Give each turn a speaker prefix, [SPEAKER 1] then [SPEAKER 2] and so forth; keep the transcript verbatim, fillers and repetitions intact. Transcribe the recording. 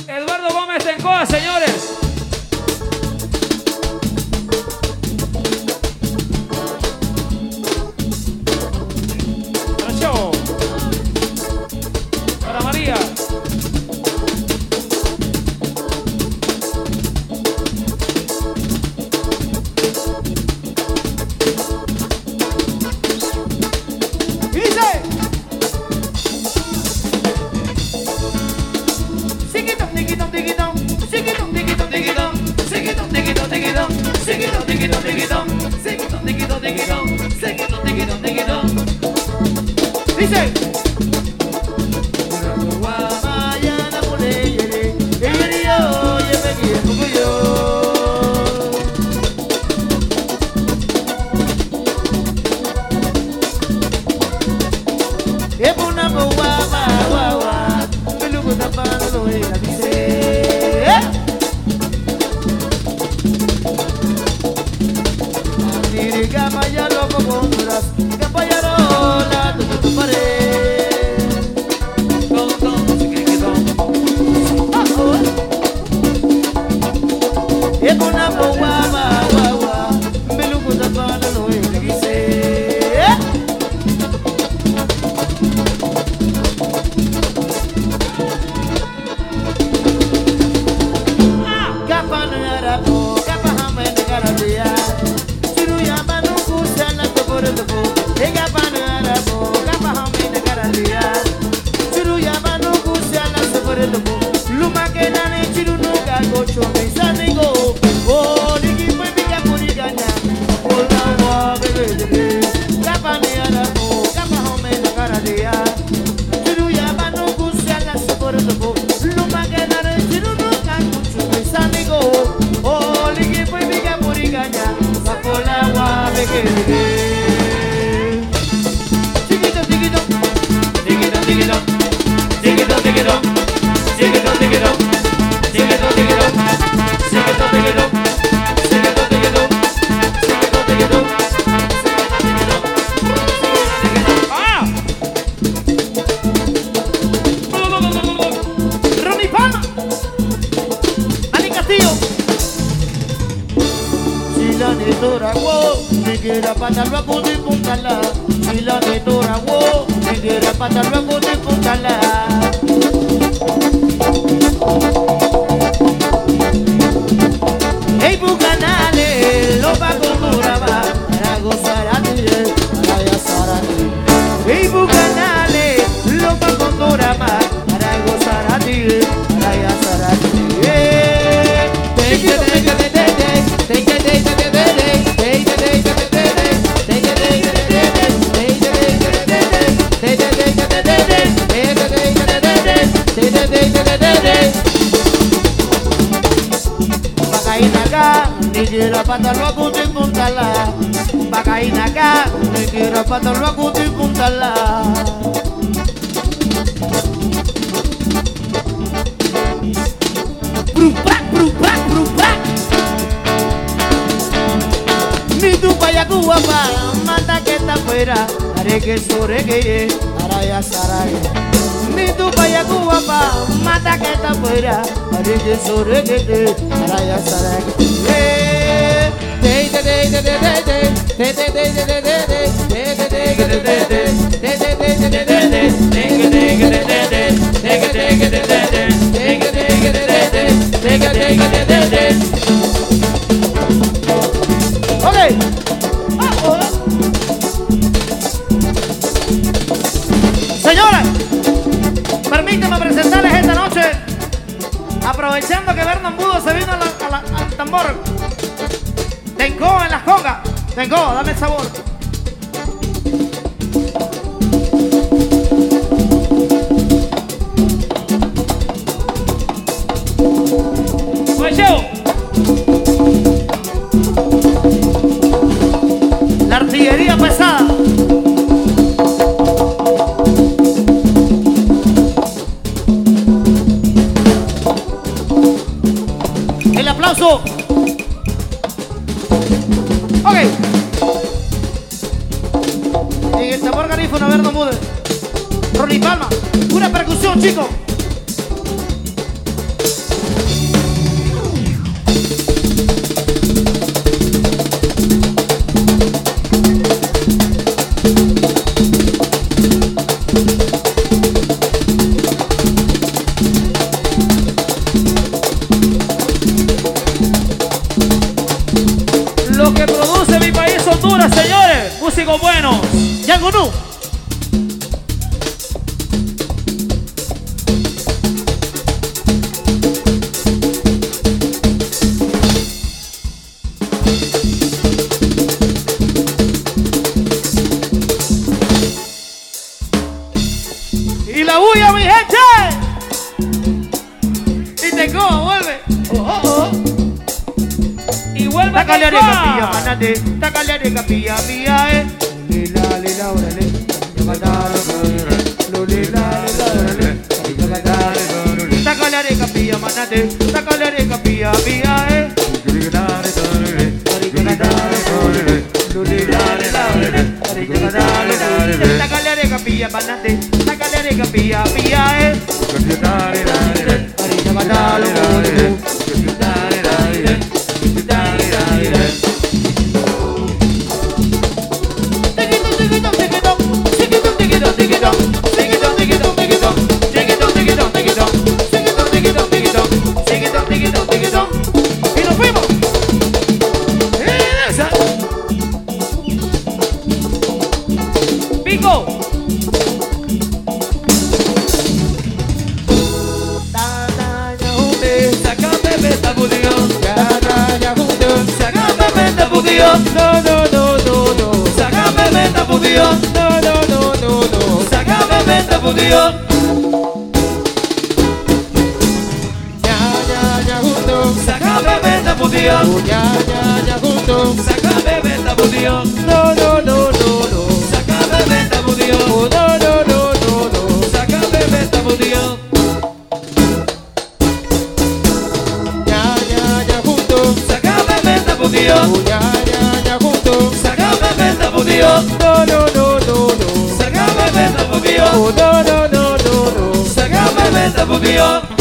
[SPEAKER 1] Eduardo Gómez Tencoa, señores. Para Show. Para María.
[SPEAKER 2] Dice
[SPEAKER 1] aprovechando que Vernon Budo se vino a la, a la, al tambor. Tencoa en las congas. Tencoa, dame el sabor. Guayeo. La artillería pesada. El aplauso. Ok. En el tambor garífono, Vernon Budo. Ronnie Palma. Pura percusión, chicos. Sácale areca, pilla, manate. Sácale areca, pilla, pilla, eh. Lila, lila, órale. Sácale areca, pilla, manate. Sácale areca, pilla, pilla, eh. Sácale areca, pilla, manate. Sácale areca, pilla, pilla, eh. Y nos fuimos. Pico. Sácame meta budio. Sácame meta budio. No, no, no, no, no. Sácame meta budio. No, no, no, no, no. Sácame meta budio. Sácame meta budio. Sácame meta budio. No, no, no, no, no. Sácame meta budio. No, no, no, no, no. Sácame meta budio. Sácame meta budio. Sácame meta budio. No, no, no, no, no. Sácame meta budio. No, no, no, no, no. Sácame meta budio.